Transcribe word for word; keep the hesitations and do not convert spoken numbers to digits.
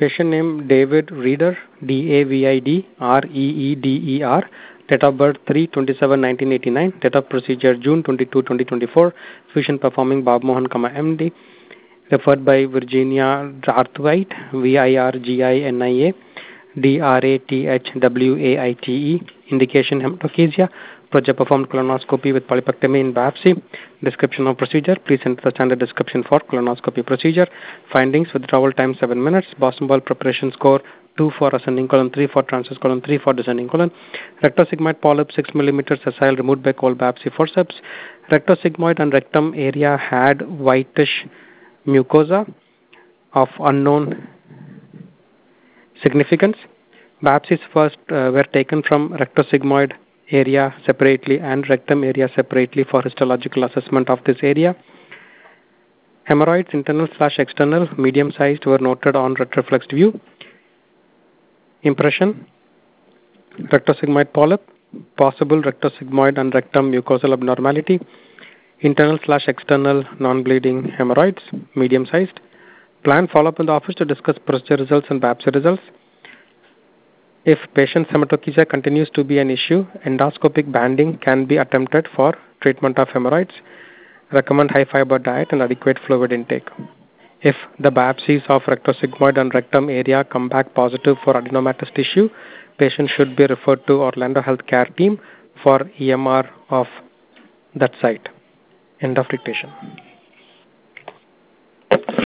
Patient name David Reeder, D A V I D R E E D E R. Date of birth three twenty-seven nineteen eighty-nine. Date of procedure June twenty-second twenty twenty-four. Physician performing Bob Mohan, M D. Referred by Virginia Arthwaite, V I R G I N I A, D R A T H W A I T E. Indication hematochezia. Project performed colonoscopy with polypectomy in biopsy. Description of procedure. Please enter the standard description for colonoscopy procedure. Findings: withdrawal time seven minutes. Boston ball preparation score two for ascending colon, three for transverse colon, three for descending colon. Rectosigmoid polyp six millimeters sessile removed by cold biopsy forceps. Rectosigmoid and rectum area had whitish mucosa of unknown significance. Biopsies first uh, were taken from rectosigmoid area separately and rectum area separately for histological assessment of this area. Hemorrhoids, internal slash external, medium sized, were noted on retroflexed view. Impression: rectosigmoid polyp, possible rectosigmoid and rectum mucosal abnormality. Internal slash external non-bleeding hemorrhoids, medium sized. Plan follow-up in the office to discuss procedure results and biopsy results. If patient's hematochezia continues to be an issue, endoscopic banding can be attempted for treatment of hemorrhoids. Recommend high fiber diet and adequate fluid intake. If the biopsies of rectosigmoid and rectum area come back positive for adenomatous tissue, patient should be referred to Orlando Healthcare team for E M R of that site. End of dictation.